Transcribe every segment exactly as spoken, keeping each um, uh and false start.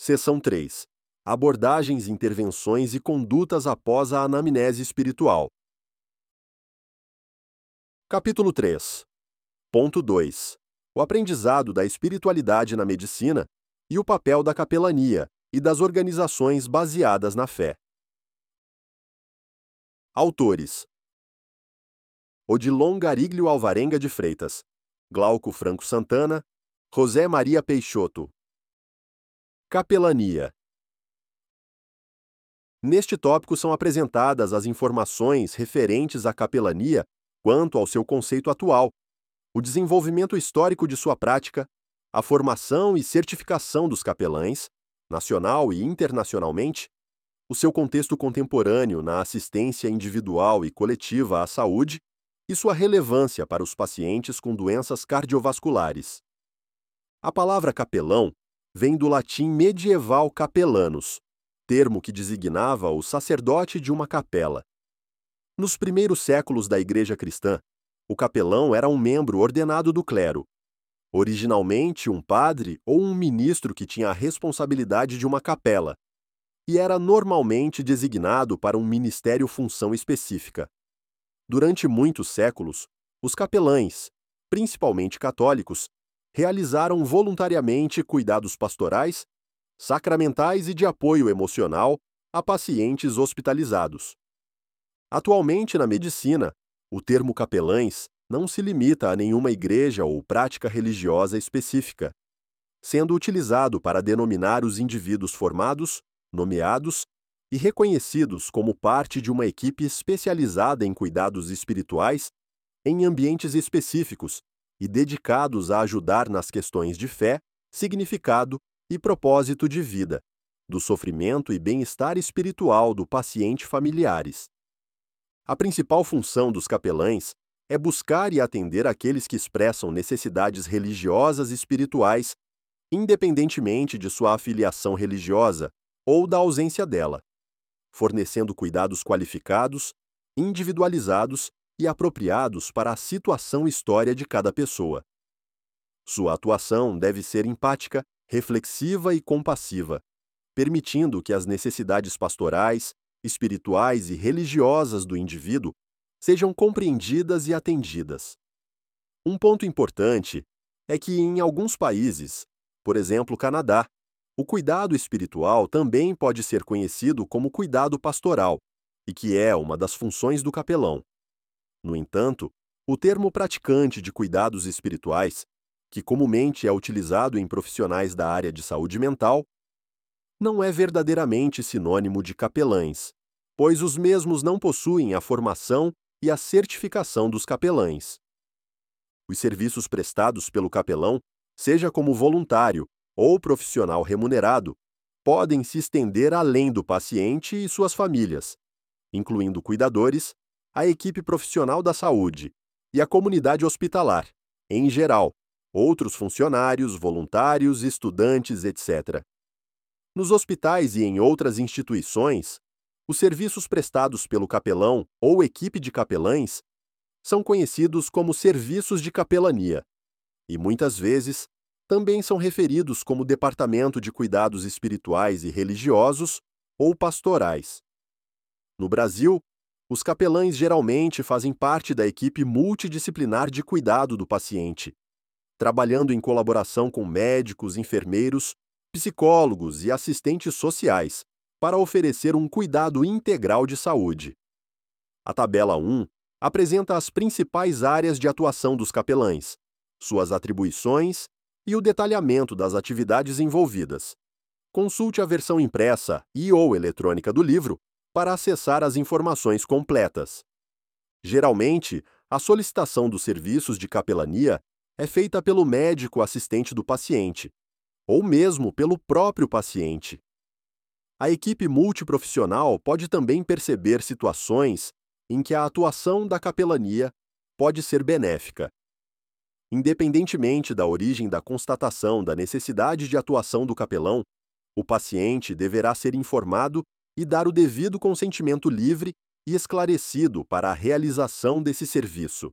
Seção três. Abordagens, intervenções e condutas após a anamnese espiritual. Capítulo três. Ponto dois. O aprendizado da espiritualidade na medicina e o papel da capelania e das organizações baseadas na fé. Autores: Odilon Gariglio Alvarenga de Freitas, Glauco Franco Santana, José Maria Peixoto. Capelania. Neste tópico são apresentadas as informações referentes à capelania quanto ao seu conceito atual, o desenvolvimento histórico de sua prática, a formação e certificação dos capelães, nacional e internacionalmente, o seu contexto contemporâneo na assistência individual e coletiva à saúde e sua relevância para os pacientes com doenças cardiovasculares. A palavra capelão vem do latim medieval capellanus, termo que designava o sacerdote de uma capela. Nos primeiros séculos da Igreja Cristã, o capelão era um membro ordenado do clero, originalmente um padre ou um ministro que tinha a responsabilidade de uma capela, e era normalmente designado para um ministério-função específica. Durante muitos séculos, os capelães, principalmente católicos, realizaram voluntariamente cuidados pastorais, sacramentais e de apoio emocional a pacientes hospitalizados. Atualmente, na medicina, o termo capelães não se limita a nenhuma igreja ou prática religiosa específica, sendo utilizado para denominar os indivíduos formados, nomeados e reconhecidos como parte de uma equipe especializada em cuidados espirituais em ambientes específicos e dedicados a ajudar nas questões de fé, significado e propósito de vida, do sofrimento e bem-estar espiritual do paciente familiares. A principal função dos capelães é buscar e atender aqueles que expressam necessidades religiosas e espirituais, independentemente de sua afiliação religiosa ou da ausência dela, fornecendo cuidados qualificados, individualizados e apropriados para a situação e história de cada pessoa. Sua atuação deve ser empática, reflexiva e compassiva, permitindo que as necessidades pastorais, espirituais e religiosas do indivíduo sejam compreendidas e atendidas. Um ponto importante é que, em alguns países, por exemplo, Canadá, o cuidado espiritual também pode ser conhecido como cuidado pastoral, e que é uma das funções do capelão. No entanto, o termo praticante de cuidados espirituais, que comumente é utilizado em profissionais da área de saúde mental, não é verdadeiramente sinônimo de capelães, pois os mesmos não possuem a formação e a certificação dos capelães. Os serviços prestados pelo capelão, seja como voluntário ou profissional remunerado, podem se estender além do paciente e suas famílias, incluindo cuidadores, a equipe profissional da saúde e a comunidade hospitalar, em geral, outros funcionários, voluntários, estudantes, etcétera. Nos hospitais e em outras instituições, os serviços prestados pelo capelão ou equipe de capelães são conhecidos como serviços de capelania e, muitas vezes, também são referidos como Departamento de Cuidados Espirituais e Religiosos ou Pastorais. No Brasil, os capelães geralmente fazem parte da equipe multidisciplinar de cuidado do paciente, trabalhando em colaboração com médicos, enfermeiros, psicólogos e assistentes sociais, para oferecer um cuidado integral de saúde. A tabela um apresenta as principais áreas de atuação dos capelães, suas atribuições e o detalhamento das atividades envolvidas. Consulte a versão impressa e ou eletrônica do livro para acessar as informações completas. Geralmente, a solicitação dos serviços de capelania é feita pelo médico assistente do paciente, ou mesmo pelo próprio paciente. A equipe multiprofissional pode também perceber situações em que a atuação da capelania pode ser benéfica. Independentemente da origem da constatação da necessidade de atuação do capelão, o paciente deverá ser informado e dar o devido consentimento livre e esclarecido para a realização desse serviço.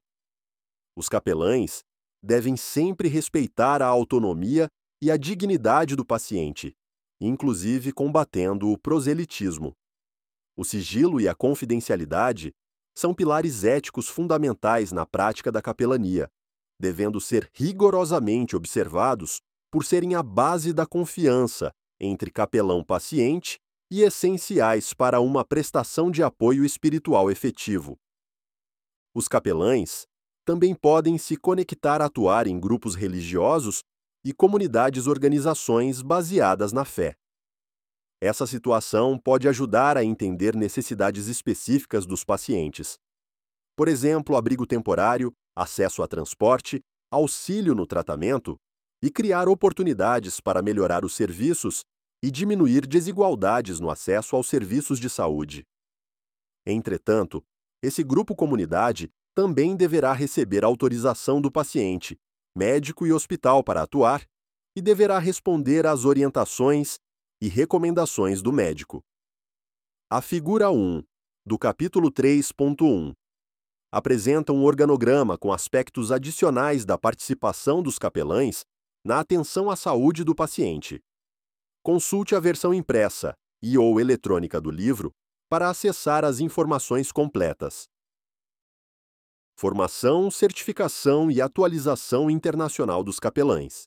Os capelães devem sempre respeitar a autonomia e a dignidade do paciente, inclusive combatendo o proselitismo. O sigilo e a confidencialidade são pilares éticos fundamentais na prática da capelania, devendo ser rigorosamente observados por serem a base da confiança entre capelão-paciente e essenciais para uma prestação de apoio espiritual efetivo. Os capelães também podem se conectar a atuar em grupos religiosos e comunidades-organizações baseadas na fé. Essa situação pode ajudar a entender necessidades específicas dos pacientes. Por exemplo, abrigo temporário, acesso a transporte, auxílio no tratamento e criar oportunidades para melhorar os serviços e diminuir desigualdades no acesso aos serviços de saúde. Entretanto, esse grupo-comunidade também deverá receber autorização do paciente, médico e hospital para atuar e deverá responder às orientações e recomendações do médico. A figura um, do capítulo três ponto um, apresenta um organograma com aspectos adicionais da participação dos capelães na atenção à saúde do paciente. Consulte a versão impressa e ou eletrônica do livro para acessar as informações completas. Formação, certificação e atualização internacional dos capelães.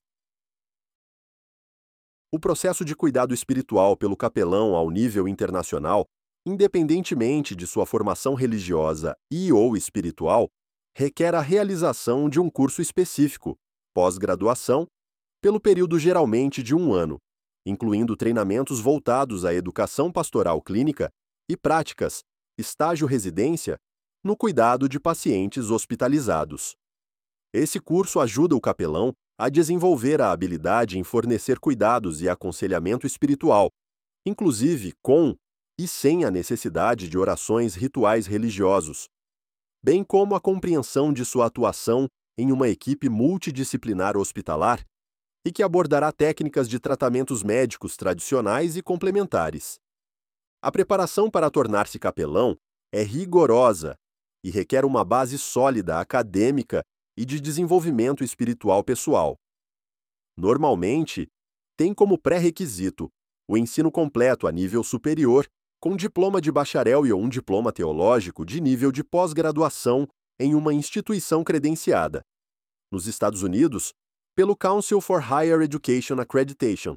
O processo de cuidado espiritual pelo capelão ao nível internacional, independentemente de sua formação religiosa e ou espiritual, requer a realização de um curso específico, pós-graduação, pelo período geralmente de um ano, incluindo treinamentos voltados à educação pastoral clínica e práticas, estágio-residência, no cuidado de pacientes hospitalizados. Esse curso ajuda o capelão a desenvolver a habilidade em fornecer cuidados e aconselhamento espiritual, inclusive com e sem a necessidade de orações rituais religiosos, bem como a compreensão de sua atuação em uma equipe multidisciplinar hospitalar e que abordará técnicas de tratamentos médicos tradicionais e complementares. A preparação para tornar-se capelão é rigorosa e requer uma base sólida acadêmica e de desenvolvimento espiritual pessoal. Normalmente, tem como pré-requisito o ensino completo a nível superior, com diploma de bacharel e ou um diploma teológico de nível de pós-graduação em uma instituição credenciada. Nos Estados Unidos, pelo Council for Higher Education Accreditation.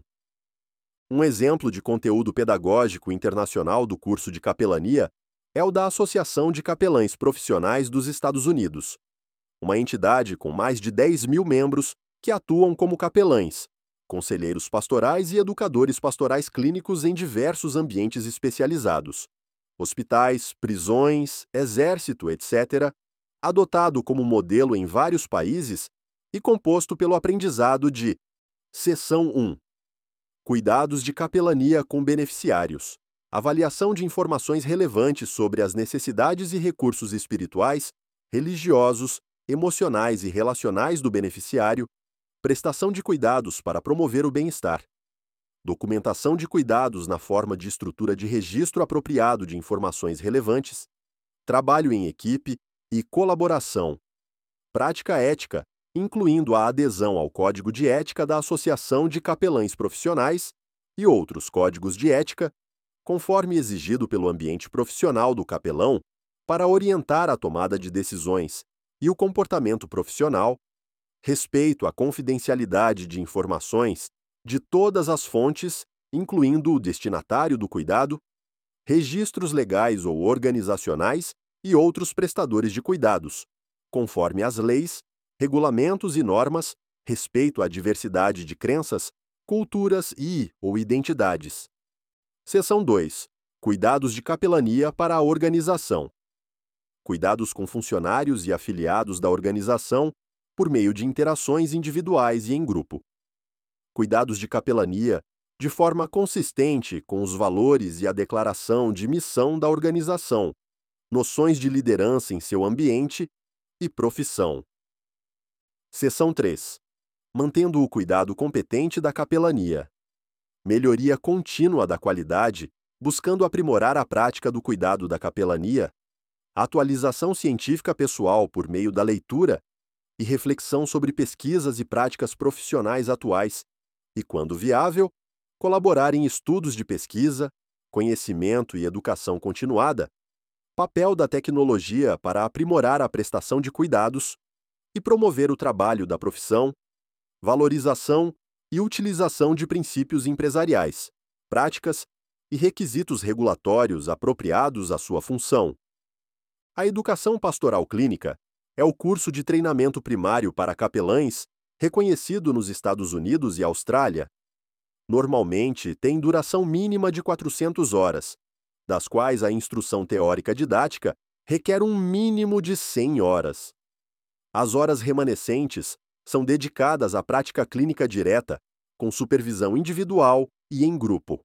Um exemplo de conteúdo pedagógico internacional do curso de capelania é o da Associação de Capelães Profissionais dos Estados Unidos, uma entidade com mais de dez mil membros que atuam como capelães, conselheiros pastorais e educadores pastorais clínicos em diversos ambientes especializados, hospitais, prisões, exército, etcétera, adotado como modelo em vários países e composto pelo aprendizado de Seção um. Cuidados de capelania com beneficiários. Avaliação de informações relevantes sobre as necessidades e recursos espirituais, religiosos, emocionais e relacionais do beneficiário, prestação de cuidados para promover o bem-estar, documentação de cuidados na forma de estrutura de registro apropriado de informações relevantes, trabalho em equipe e colaboração, prática ética, incluindo a adesão ao Código de Ética da Associação de Capelães Profissionais e outros códigos de ética, conforme exigido pelo ambiente profissional do capelão, para orientar a tomada de decisões e o comportamento profissional, respeito à confidencialidade de informações de todas as fontes, incluindo o destinatário do cuidado, registros legais ou organizacionais e outros prestadores de cuidados, conforme as leis, regulamentos e normas, respeito à diversidade de crenças, culturas e ou identidades. Seção dois. Cuidados de capelania para a organização. Cuidados com funcionários e afiliados da organização por meio de interações individuais e em grupo. Cuidados de capelania de forma consistente com os valores e a declaração de missão da organização, noções de liderança em seu ambiente e profissão. Seção três. Mantendo o cuidado competente da capelania. Melhoria contínua da qualidade, buscando aprimorar a prática do cuidado da capelania, atualização científica pessoal por meio da leitura e reflexão sobre pesquisas e práticas profissionais atuais, e, quando viável, colaborar em estudos de pesquisa, conhecimento e educação continuada, papel da tecnologia para aprimorar a prestação de cuidados e promover o trabalho da profissão, valorização e utilização de princípios empresariais, práticas e requisitos regulatórios apropriados à sua função. A educação pastoral clínica é o curso de treinamento primário para capelães reconhecido nos Estados Unidos e Austrália. Normalmente tem duração mínima de quatrocentas horas, das quais a instrução teórica didática requer um mínimo de cem horas. As horas remanescentes são dedicadas à prática clínica direta, com supervisão individual e em grupo.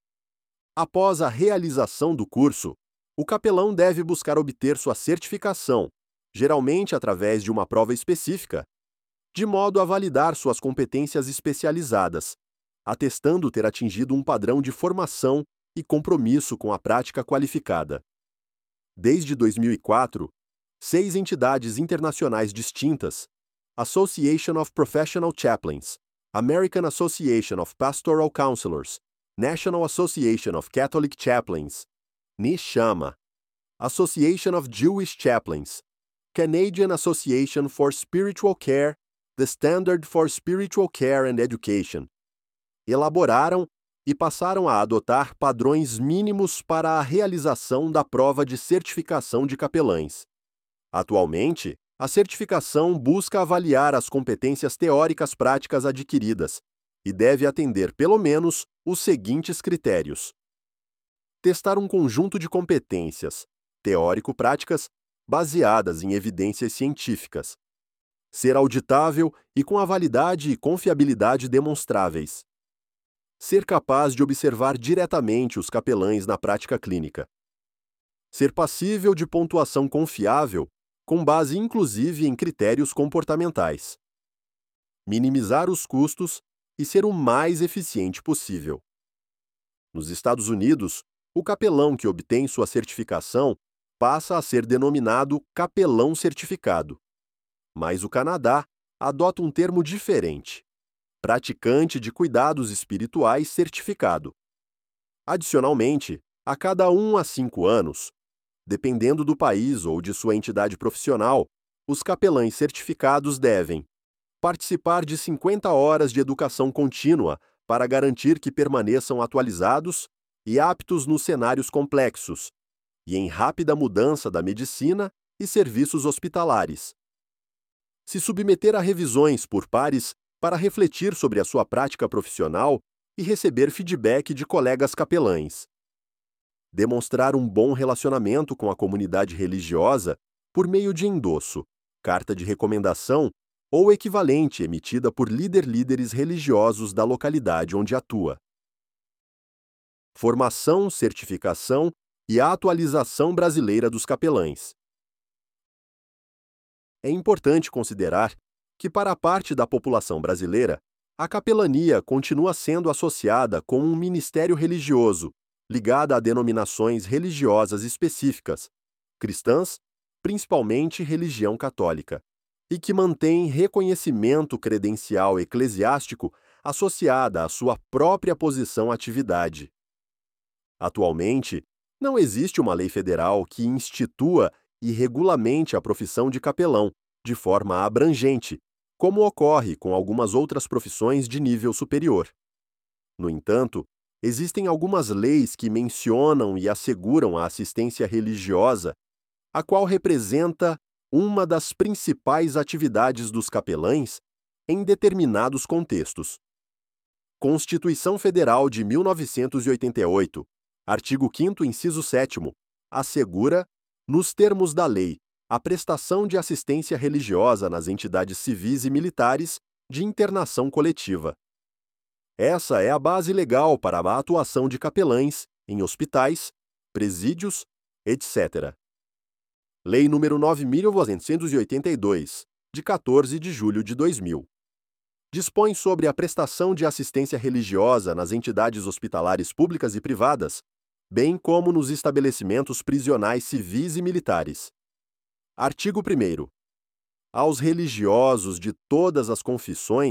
Após a realização do curso, o capelão deve buscar obter sua certificação, geralmente através de uma prova específica, de modo a validar suas competências especializadas, atestando ter atingido um padrão de formação e compromisso com a prática qualificada. Desde dois mil e quatro, seis entidades internacionais distintas, Association of Professional Chaplains, American Association of Pastoral Counselors, National Association of Catholic Chaplains, NICHAMA, Association of Jewish Chaplains, Canadian Association for Spiritual Care, The Standard for Spiritual Care and Education, elaboraram e passaram a adotar padrões mínimos para a realização da prova de certificação de capelães. Atualmente, a certificação busca avaliar as competências teóricas práticas adquiridas e deve atender pelo menos os seguintes critérios: testar um conjunto de competências teórico-práticas baseadas em evidências científicas, ser auditável e com a validade e confiabilidade demonstráveis, ser capaz de observar diretamente os capelães na prática clínica, ser passível de pontuação confiável, com base inclusive em critérios comportamentais, minimizar os custos e ser o mais eficiente possível. Nos Estados Unidos, o capelão que obtém sua certificação passa a ser denominado capelão certificado. Mas o Canadá adota um termo diferente: praticante de cuidados espirituais certificado. Adicionalmente, a cada um a cinco anos, dependendo do país ou de sua entidade profissional, os capelães certificados devem participar de cinquenta horas de educação contínua para garantir que permaneçam atualizados e aptos nos cenários complexos e em rápida mudança da medicina e serviços hospitalares. Se submeter a revisões por pares para refletir sobre a sua prática profissional e receber feedback de colegas capelães. Demonstrar um bom relacionamento com a comunidade religiosa por meio de endosso, carta de recomendação ou equivalente emitida por líder-líderes religiosos da localidade onde atua. Formação, certificação e atualização brasileira dos capelães. É importante considerar que, para a parte da população brasileira, a capelania continua sendo associada com um ministério religioso, ligada a denominações religiosas específicas, cristãs, principalmente religião católica, e que mantém reconhecimento credencial eclesiástico associada à sua própria posição-atividade. Atualmente, não existe uma lei federal que institua e regulamente a profissão de capelão, de forma abrangente, como ocorre com algumas outras profissões de nível superior. No entanto, existem algumas leis que mencionam e asseguram a assistência religiosa, a qual representa uma das principais atividades dos capelães em determinados contextos. Constituição Federal de mil novecentos e oitenta e oito, artigo quinto, inciso sétimo, assegura, nos termos da lei, a prestação de assistência religiosa nas entidades civis e militares de internação coletiva. Essa é a base legal para a atuação de capelães em hospitais, presídios, etcétera. Lei nº nove mil novecentos e oitenta e dois, de quatorze de julho de dois mil. Dispõe sobre a prestação de assistência religiosa nas entidades hospitalares públicas e privadas, bem como nos estabelecimentos prisionais civis e militares. Artigo primeiro. Aos religiosos de todas as confissões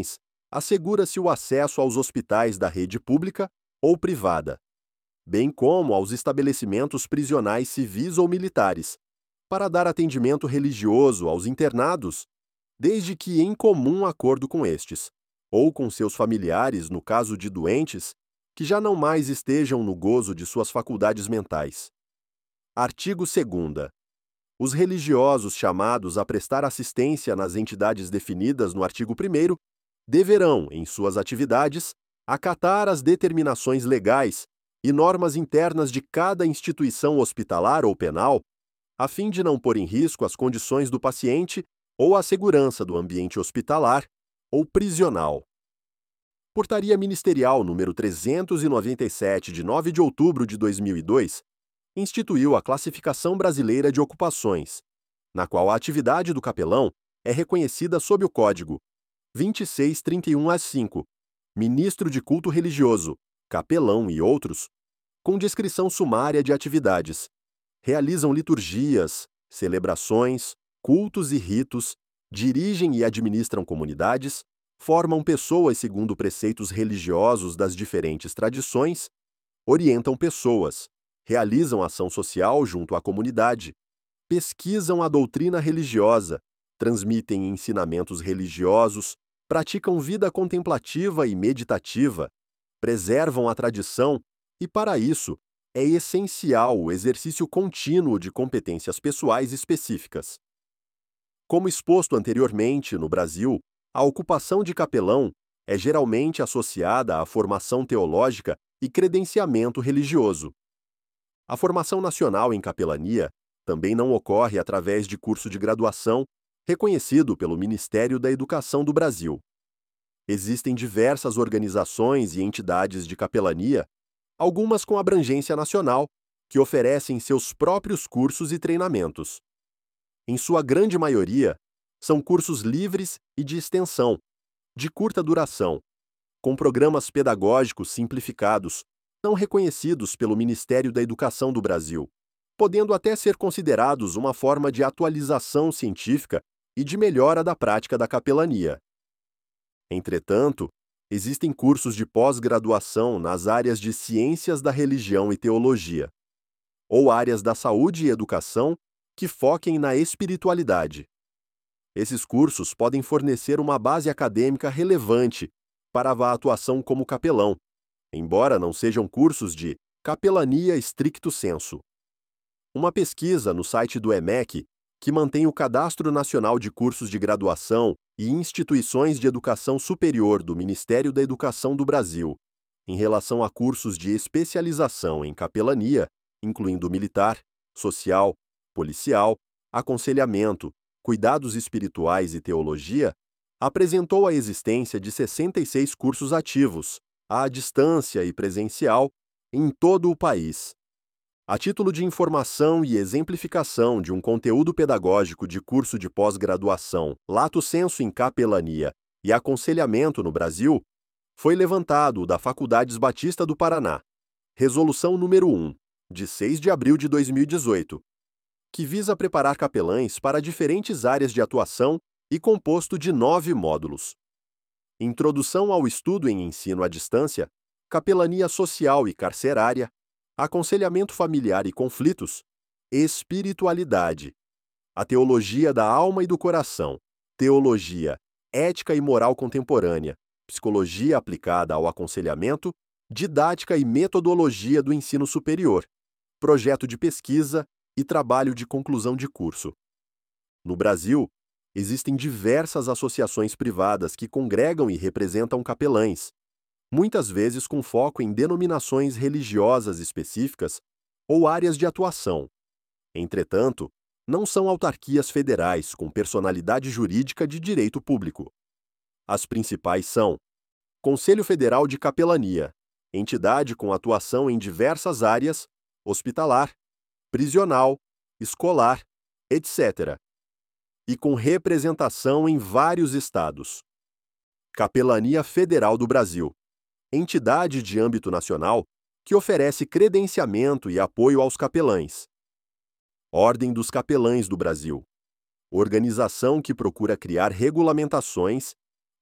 assegura-se o acesso aos hospitais da rede pública ou privada, bem como aos estabelecimentos prisionais civis ou militares, para dar atendimento religioso aos internados, desde que em comum acordo com estes, ou com seus familiares no caso de doentes que já não mais estejam no gozo de suas faculdades mentais. Artigo segundo. Os religiosos chamados a prestar assistência nas entidades definidas no artigo primeiro deverão, em suas atividades, acatar as determinações legais e normas internas de cada instituição hospitalar ou penal, a fim de não pôr em risco as condições do paciente ou a segurança do ambiente hospitalar ou prisional. Portaria Ministerial número trezentos e noventa e sete, de nove de outubro de dois mil e dois, instituiu a Classificação Brasileira de Ocupações, na qual a atividade do capelão é reconhecida sob o Código vinte e seis trinta e um A cinco, Ministro de Culto Religioso, Capelão e outros, com descrição sumária de atividades. Realizam liturgias, celebrações, cultos e ritos, dirigem e administram comunidades, formam pessoas segundo preceitos religiosos das diferentes tradições, orientam pessoas, realizam ação social junto à comunidade, pesquisam a doutrina religiosa, transmitem ensinamentos religiosos, praticam vida contemplativa e meditativa, preservam a tradição e, para isso, é essencial o exercício contínuo de competências pessoais específicas. Como exposto anteriormente, no Brasil, a ocupação de capelão é geralmente associada à formação teológica e credenciamento religioso. A formação nacional em capelania também não ocorre através de curso de graduação reconhecido pelo Ministério da Educação do Brasil. Existem diversas organizações e entidades de capelania, algumas com abrangência nacional, que oferecem seus próprios cursos e treinamentos. Em sua grande maioria, são cursos livres e de extensão, de curta duração, com programas pedagógicos simplificados, não reconhecidos pelo Ministério da Educação do Brasil, podendo até ser considerados uma forma de atualização científica e de melhora da prática da capelania. Entretanto, existem cursos de pós-graduação nas áreas de Ciências da Religião e Teologia, ou áreas da Saúde e Educação que foquem na espiritualidade. Esses cursos podem fornecer uma base acadêmica relevante para a atuação como capelão, embora não sejam cursos de capelania stricto sensu. Uma pesquisa no site do E M E C, que mantém o Cadastro Nacional de Cursos de Graduação e Instituições de Educação Superior do Ministério da Educação do Brasil, em relação a cursos de especialização em capelania, incluindo militar, social, policial, aconselhamento, cuidados espirituais e teologia, apresentou a existência de sessenta e seis cursos ativos, à distância e presencial, em todo o país. A título de informação e exemplificação de um conteúdo pedagógico de curso de pós-graduação lato sensu em capelania e aconselhamento no Brasil, foi levantado o da Faculdades Batista do Paraná, Resolução número um, de seis de abril de dois mil e dezoito, que visa preparar capelães para diferentes áreas de atuação e composto de nove módulos. Introdução ao estudo em ensino à distância, capelania social e carcerária, aconselhamento familiar e conflitos, espiritualidade, a teologia da alma e do coração, teologia, ética e moral contemporânea, psicologia aplicada ao aconselhamento, didática e metodologia do ensino superior, projeto de pesquisa e trabalho de conclusão de curso. No Brasil, existem diversas associações privadas que congregam e representam capelães, muitas vezes com foco em denominações religiosas específicas ou áreas de atuação. Entretanto, não são autarquias federais com personalidade jurídica de direito público. As principais são: Conselho Federal de Capelania, entidade com atuação em diversas áreas, hospitalar, prisional, escolar, etcétera, e com representação em vários estados. Capelania Federal do Brasil, entidade de âmbito nacional que oferece credenciamento e apoio aos capelães. Ordem dos Capelães do Brasil, organização que procura criar regulamentações,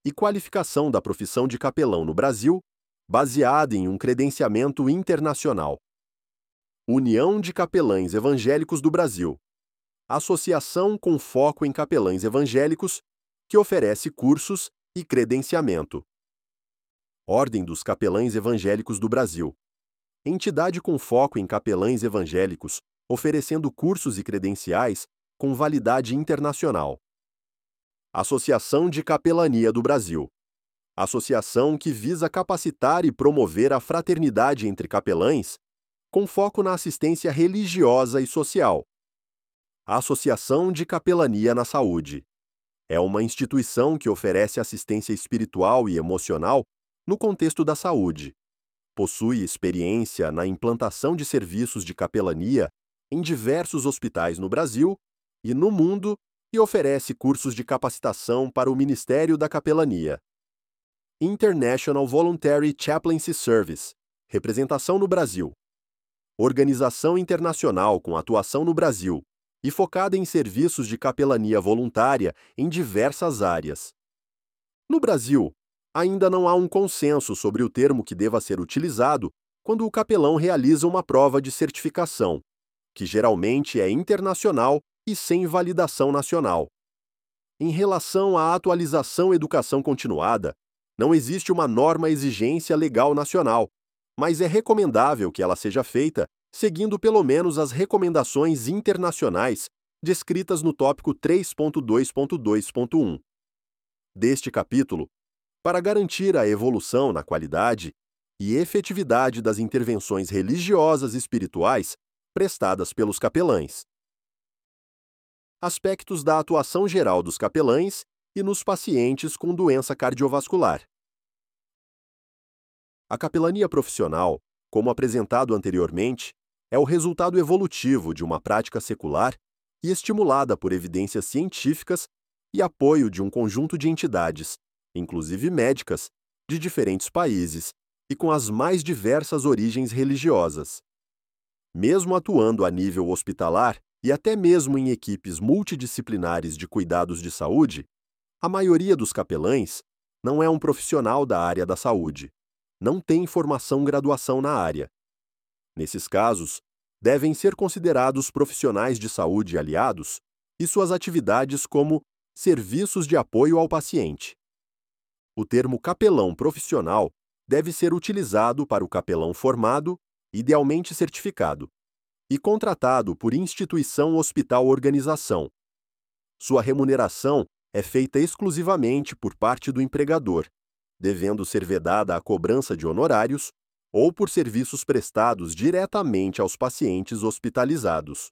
e qualificação da profissão de capelão no Brasil, baseada em um credenciamento internacional. União de Capelães Evangélicos do Brasil. Associação com foco em capelães evangélicos, que oferece cursos e credenciamento. Ordem dos Capelães Evangélicos do Brasil. Entidade com foco em capelães evangélicos, oferecendo cursos e credenciais com validade internacional. Associação de Capelania do Brasil. Associação que visa capacitar e promover a fraternidade entre capelães, com foco na assistência religiosa e social. Associação de Capelania na Saúde. É uma instituição que oferece assistência espiritual e emocional no contexto da saúde. Possui experiência na implantação de serviços de capelania em diversos hospitais no Brasil e no mundo e oferece cursos de capacitação para o Ministério da Capelania. International Voluntary Chaplaincy Service. Representação no Brasil. Organização internacional com atuação no Brasil e focada em serviços de capelania voluntária em diversas áreas. No Brasil, ainda não há um consenso sobre o termo que deva ser utilizado quando o capelão realiza uma prova de certificação, que geralmente é internacional e sem validação nacional. Em relação à atualização educação continuada, não existe uma norma exigência legal nacional, mas é recomendável que ela seja feita seguindo pelo menos as recomendações internacionais descritas no tópico três ponto dois ponto dois ponto um. Deste capítulo, para garantir a evolução na qualidade e efetividade das intervenções religiosas e espirituais prestadas pelos capelães. Aspectos da atuação geral dos capelães e nos pacientes com doença cardiovascular. A capelania profissional, como apresentado anteriormente, é o resultado evolutivo de uma prática secular e estimulada por evidências científicas e apoio de um conjunto de entidades, inclusive médicas, de diferentes países e com as mais diversas origens religiosas. Mesmo atuando a nível hospitalar e até mesmo em equipes multidisciplinares de cuidados de saúde, a maioria dos capelães não é um profissional da área da saúde, não tem formação-graduação na área. Nesses casos, devem ser considerados profissionais de saúde aliados e suas atividades como serviços de apoio ao paciente. O termo capelão profissional deve ser utilizado para o capelão formado, idealmente certificado, e contratado por instituição hospital-organização. Sua remuneração é feita exclusivamente por parte do empregador, devendo ser vedada a cobrança de honorários ou por serviços prestados diretamente aos pacientes hospitalizados.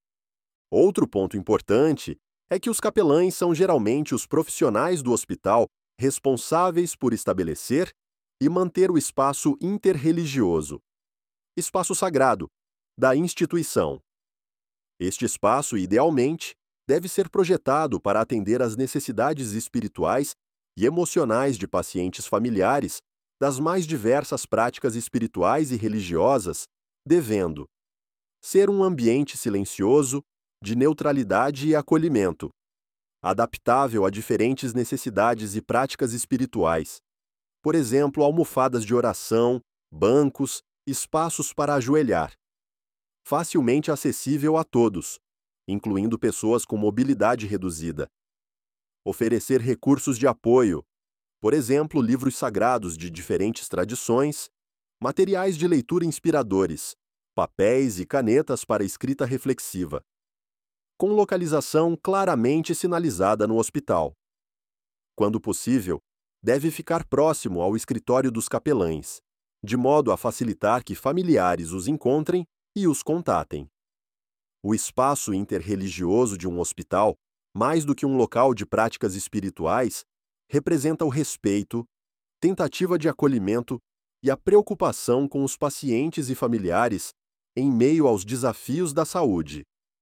Outro ponto importante é que os capelães são geralmente os profissionais do hospital responsáveis por estabelecer e manter o espaço interreligioso, espaço sagrado, da instituição. Este espaço, idealmente, deve ser projetado para atender às necessidades espirituais e emocionais de pacientes familiares das mais diversas práticas espirituais e religiosas, devendo ser um ambiente silencioso, de neutralidade e acolhimento, adaptável a diferentes necessidades e práticas espirituais, por exemplo, almofadas de oração, bancos, espaços para ajoelhar, facilmente acessível a todos, incluindo pessoas com mobilidade reduzida. Oferecer recursos de apoio, por exemplo, livros sagrados de diferentes tradições, materiais de leitura inspiradores, papéis e canetas para escrita reflexiva, com localização claramente sinalizada no hospital. Quando possível, deve ficar próximo ao escritório dos capelães, de modo a facilitar que familiares os encontrem e os contatem. O espaço interreligioso de um hospital, mais do que um local de práticas espirituais, representa o respeito, tentativa de acolhimento e a preocupação com os pacientes e familiares em meio aos desafios da saúde.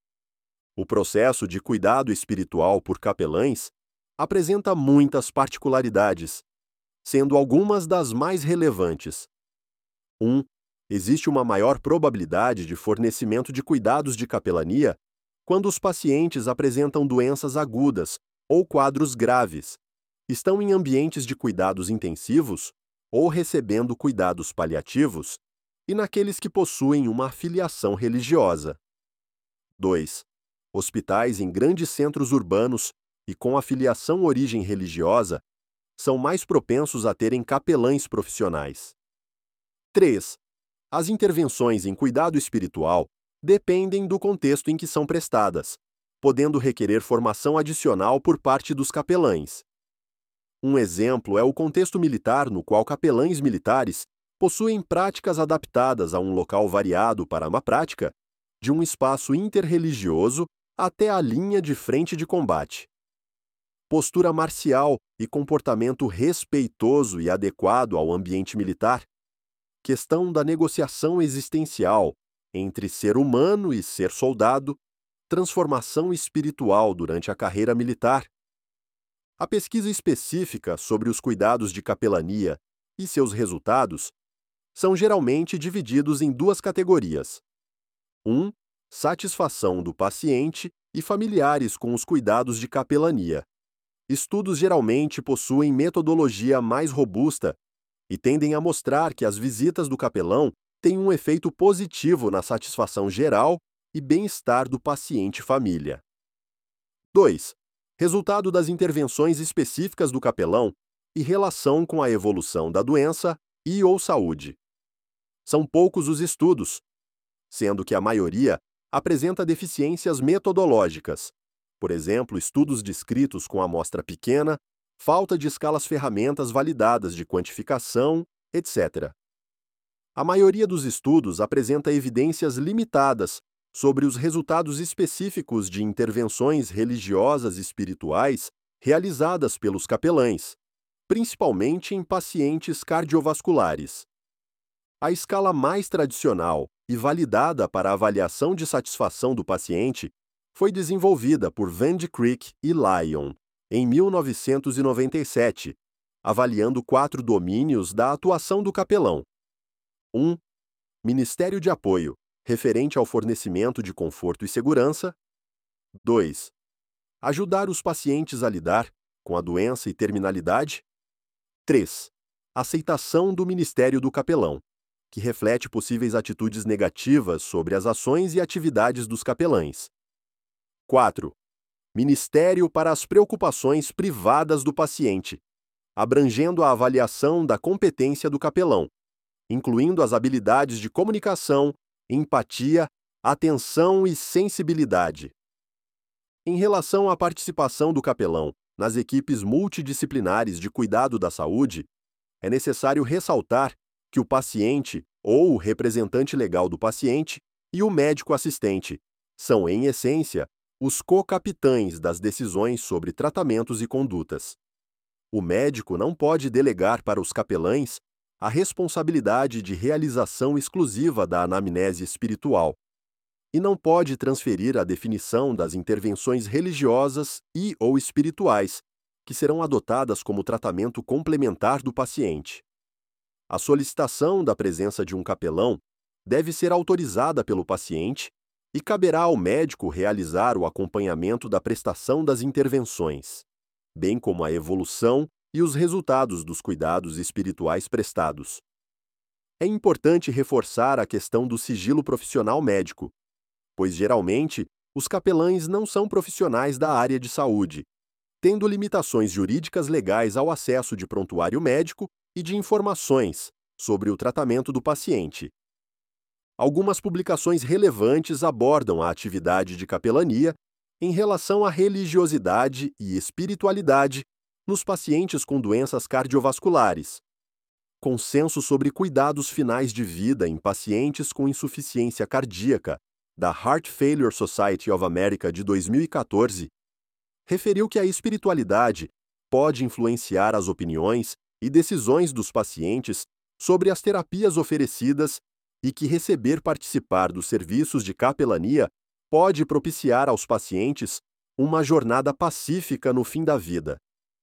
O processo de cuidado espiritual por capelães apresenta muitas particularidades, sendo algumas das mais relevantes. um. Existe uma maior probabilidade de fornecimento de cuidados de capelania quando os pacientes apresentam doenças agudas ou quadros graves, estão em ambientes de cuidados intensivos ou recebendo cuidados paliativos, e naqueles que possuem uma afiliação religiosa. dois. Hospitais em grandes centros urbanos e com afiliação origem religiosa são mais propensos a terem capelães profissionais. três. As intervenções em cuidado espiritual dependem do contexto em que são prestadas, podendo requerer formação adicional por parte dos capelães. Um exemplo é o contexto militar no qual capelães militares possuem práticas adaptadas a um local variado para uma prática, de um espaço interreligioso até a linha de frente de combate. Postura marcial e comportamento respeitoso e adequado ao ambiente militar. Questão da negociação existencial entre ser humano e ser soldado, transformação espiritual durante a carreira militar. A pesquisa específica sobre os cuidados de capelania e seus resultados são geralmente divididos em duas categorias. um. Satisfação do paciente e familiares com os cuidados de capelania. Estudos geralmente possuem metodologia mais robusta e tendem a mostrar que as visitas do capelão têm um efeito positivo na satisfação geral e bem-estar do paciente e família. dois. Resultado das intervenções específicas do capelão e relação com a evolução da doença e ou saúde. São poucos os estudos, sendo que a maioria apresenta deficiências metodológicas, por exemplo, estudos descritos com amostra pequena, falta de escalas ferramentas validadas de quantificação, etcétera. A maioria dos estudos apresenta evidências limitadas sobre os resultados específicos de intervenções religiosas e espirituais realizadas pelos capelães, principalmente em pacientes cardiovasculares. A escala mais tradicional e validada para a avaliação de satisfação do paciente foi desenvolvida por Van de Crick e Lyon, em mil novecentos e noventa e sete, avaliando quatro domínios da atuação do capelão. um. Ministério de apoio, referente ao fornecimento de conforto e segurança. dois. Ajudar os pacientes a lidar com a doença e terminalidade. três. Aceitação do ministério do capelão, que reflete possíveis atitudes negativas sobre as ações e atividades dos capelães. quatro. Ministério para as preocupações privadas do paciente, abrangendo a avaliação da competência do capelão, incluindo as habilidades de comunicação, empatia, atenção e sensibilidade. Em relação à participação do capelão nas equipes multidisciplinares de cuidado da saúde, é necessário ressaltar que o paciente ou o representante legal do paciente e o médico assistente são, em essência, os co-capitães das decisões sobre tratamentos e condutas. O médico não pode delegar para os capelães a responsabilidade de realização exclusiva da anamnese espiritual e não pode transferir a definição das intervenções religiosas e ou espirituais, que serão adotadas como tratamento complementar do paciente. A solicitação da presença de um capelão deve ser autorizada pelo paciente e caberá ao médico realizar o acompanhamento da prestação das intervenções, bem como a evolução e os resultados dos cuidados espirituais prestados. É importante reforçar a questão do sigilo profissional médico, pois geralmente os capelães não são profissionais da área de saúde, tendo limitações jurídicas legais ao acesso de prontuário médico e de informações sobre o tratamento do paciente. Algumas publicações relevantes abordam a atividade de capelania em relação à religiosidade e espiritualidade nos pacientes com doenças cardiovasculares. Consenso sobre cuidados finais de vida em pacientes com insuficiência cardíaca, da Heart Failure Society of America de dois mil e quatorze, referiu que a espiritualidade pode influenciar as opiniões e decisões dos pacientes sobre as terapias oferecidas e que receber participar dos serviços de capelania pode propiciar aos pacientes uma jornada pacífica no fim da vida.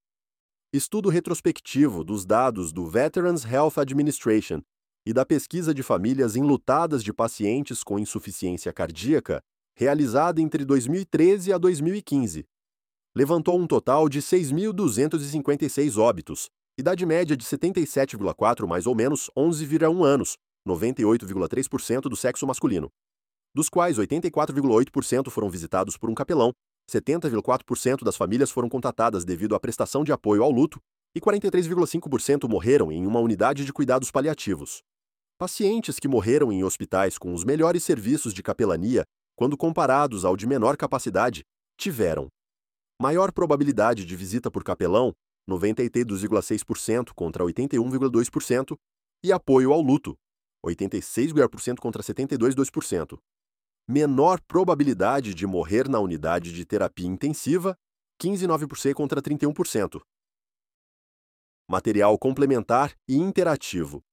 Estudo retrospectivo dos dados do Veterans Health Administration e da pesquisa de famílias enlutadas de pacientes com insuficiência cardíaca, realizada entre dois mil e treze a dois mil e quinze, levantou um total de seis mil duzentos e cinquenta e seis óbitos, idade média de setenta e sete vírgula quatro mais ou menos onze vírgula um anos, noventa e oito vírgula três por cento do sexo masculino, dos quais oitenta e quatro vírgula oito por cento foram visitados por um capelão, setenta vírgula quatro por cento das famílias foram contatadas devido à prestação de apoio ao luto e quarenta e três vírgula cinco por cento morreram em uma unidade de cuidados paliativos. Pacientes que morreram em hospitais com os melhores serviços de capelania, quando comparados ao de menor capacidade, tiveram maior probabilidade de visita por capelão, noventa e dois vírgula seis por cento contra oitenta e um vírgula dois por cento, e apoio ao luto, oitenta e seis por cento contra setenta e dois vírgula dois por cento. Menor probabilidade de morrer na unidade de terapia intensiva, quinze vírgula nove por cento contra trinta e um por cento. Material complementar e interativo.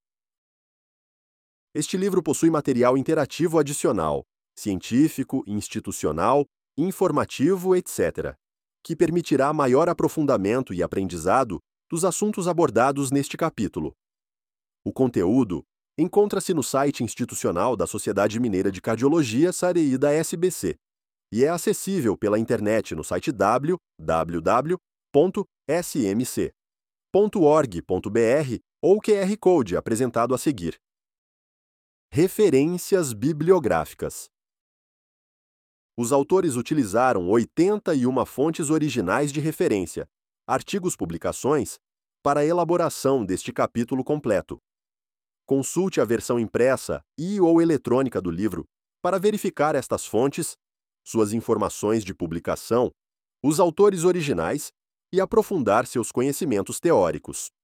Este livro possui material interativo adicional, científico, institucional, informativo, etcétera, que permitirá maior aprofundamento e aprendizado dos assuntos abordados neste capítulo. O conteúdo encontra-se no site institucional da Sociedade Mineira de Cardiologia Sareí-da S B C e é acessível pela internet no site w w w ponto s m c ponto org ponto b r ou Q R Code apresentado a seguir. Referências bibliográficas. Os autores utilizaram oitenta e uma fontes originais de referência, artigos, publicações, para a elaboração deste capítulo completo. Consulte a versão impressa e ou eletrônica do livro para verificar estas fontes, suas informações de publicação, os autores originais e aprofundar seus conhecimentos teóricos.